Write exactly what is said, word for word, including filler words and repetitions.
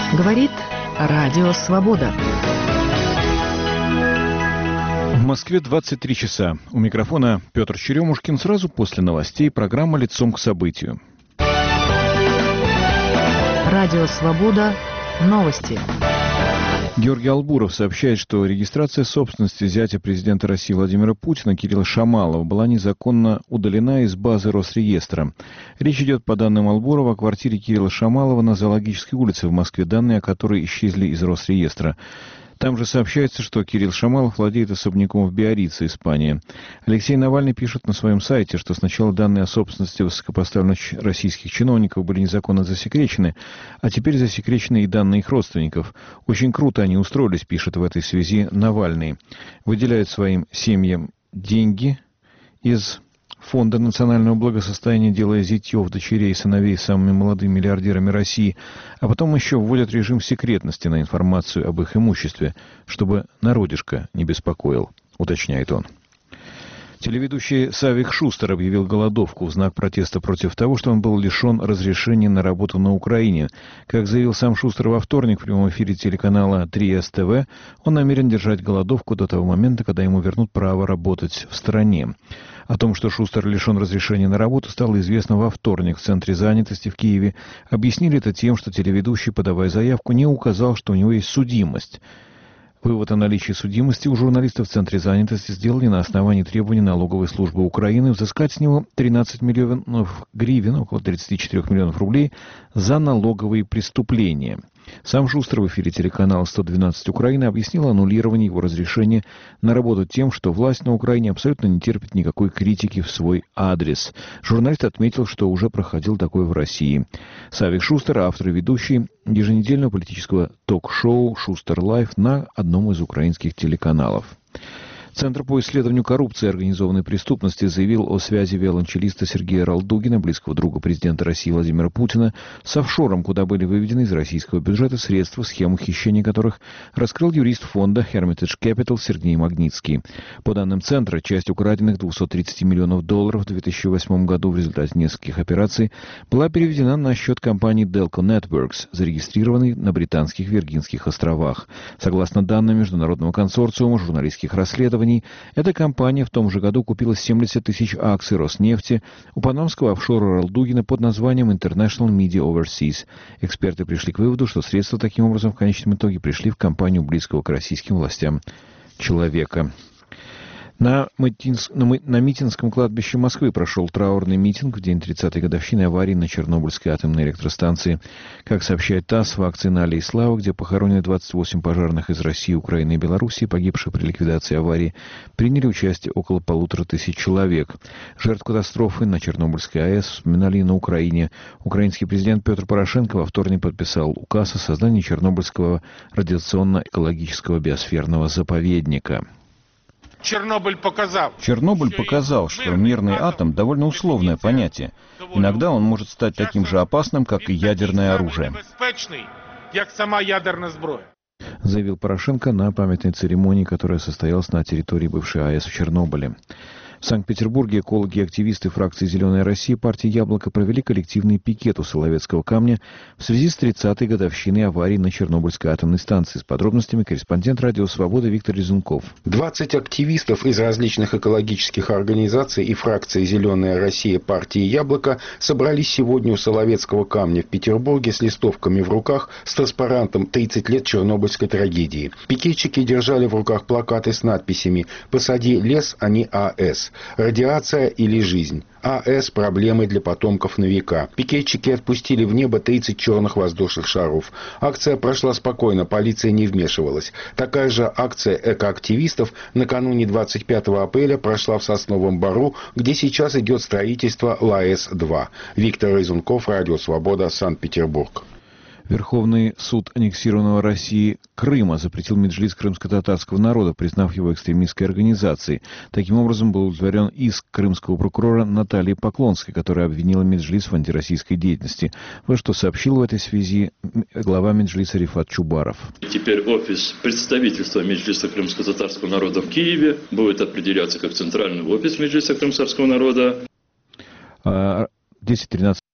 Говорит Радио Свобода. В Москве двадцать три часа. У микрофона Петр Черемушкин. Сразу после новостей программа «Лицом к событию». Радио Свобода. Новости. Георгий Албуров сообщает, что регистрация собственности зятя президента России Владимира Путина Кирилла Шамалова была незаконно удалена из базы Росреестра. Речь идет, по данным Албурова, о квартире Кирилла Шамалова на Зоологической улице в Москве, данные о которой исчезли из Росреестра. Там же сообщается, что Кирилл Шамалов владеет особняком в Биаррице, Испания. Алексей Навальный пишет на своем сайте, что сначала данные о собственности высокопоставленных российских чиновников были незаконно засекречены, а теперь засекречены и данные их родственников. Очень круто они устроились, пишет в этой связи Навальный. Выделяют своим семьям деньги из Фонда национального благосостояния, делая зятьев, дочерей и сыновей самыми молодыми миллиардерами России, а потом еще вводят режим секретности на информацию об их имуществе, чтобы народишко не беспокоил, уточняет он. Телеведущий Савик Шустер объявил голодовку в знак протеста против того, что он был лишен разрешения на работу на Украине. Как заявил сам Шустер во вторник в прямом эфире телеканала три эс тэ вэ, он намерен держать голодовку до того момента, когда ему вернут право работать в стране. О том, что Шустер лишен разрешения на работу, стало известно во вторник в Центре занятости в Киеве. Объяснили это тем, что телеведущий, подавая заявку, не указал, что у него есть судимость. Вывод о наличии судимости у журналистов в Центре занятости сделали на основании требований налоговой службы Украины взыскать с него тринадцать миллионов гривен, около тридцать четыре миллионов рублей, за налоговые преступления. Сам Шустер в эфире телеканала сто двенадцать Украины объяснил аннулирование его разрешения на работу тем, что власть на Украине абсолютно не терпит никакой критики в свой адрес. Журналист отметил, что уже проходил такое в России. Савик Шустер, автор и ведущий еженедельного политического ток-шоу «Шустер Лайф» на одном из украинских телеканалов. Центр по исследованию коррупции и организованной преступности заявил о связи виолончелиста Сергея Ралдугина, близкого друга президента России Владимира Путина, с офшором, куда были выведены из российского бюджета средства, схему хищения которых раскрыл юрист фонда Hermitage Capital Сергей Магнитский. По данным Центра, часть украденных двухсот тридцати миллионов долларов в две тысячи восьмом году в результате нескольких операций была переведена на счет компании Delco Networks, зарегистрированной на Британских Виргинских островах. Согласно данным Международного консорциума журналистских расследований, эта компания в том же году купила семьдесят тысяч акций Роснефти у панамского офшора Ралдугина под названием International Media Overseas. Эксперты пришли к выводу, что средства таким образом в конечном итоге пришли в компанию близкого к российским властям человека. На, Митинс... на Митинском кладбище Москвы прошел траурный митинг в день тридцатой годовщины аварии на Чернобыльской атомной электростанции. Как сообщает ТАСС, в акции на Аллее Славы, где похоронены двадцать восемь пожарных из России, Украины и Белоруссии, погибших при ликвидации аварии, приняли участие около полутора тысяч человек. Жертв катастрофы на Чернобыльской АЭС вспоминали и на Украине. Украинский президент Петр Порошенко во вторник подписал указ о создании Чернобыльского радиационно-экологического биосферного заповедника. Чернобыль показал. Чернобыль показал, что мирный атом довольно условное понятие. Иногда он может стать таким же опасным, как и ядерное оружие. Как сама ядерная зброя. Заявил Порошенко на памятной церемонии, которая состоялась на территории бывшей АЭС в Чернобыле. В Санкт-Петербурге экологи и активисты фракции «Зеленая Россия» партии «Яблоко» провели коллективный пикет у Соловецкого камня в связи с тридцатой годовщиной аварии на Чернобыльской атомной станции. С подробностями корреспондент «Радио Свобода» Виктор Резунков. двадцать активистов из различных экологических организаций и фракции «Зеленая Россия» партии «Яблоко» собрались сегодня у Соловецкого камня в Петербурге с листовками в руках с транспарантом «тридцать лет Чернобыльской трагедии». Пикетчики держали в руках плакаты с надписями «Посади лес, а не АЭС». Радиация или жизнь. АЭС – проблемы для потомков на века. Пикетчики отпустили в небо тридцать черных воздушных шаров. Акция прошла спокойно, полиция не вмешивалась. Такая же акция экоактивистов накануне двадцать пятого апреля прошла в Сосновом Бору, где сейчас идет строительство ЛАЭС два. Виктор Резунков, Радио Свобода, Санкт-Петербург. Верховный суд аннексированного России Крыма запретил Меджлис крымско-татарского народа, признав его экстремистской организацией. Таким образом, был удовлетворен иск крымского прокурора Натальи Поклонской, которая обвинила Меджлис в антироссийской деятельности. Вот что сообщил в этой связи глава Меджлиса Рифат Чубаров. Теперь офис представительства Меджлиса крымско-татарского народа в Киеве будет определяться как центральный офис Меджлиса крымско-татарского народа. десять тринадцать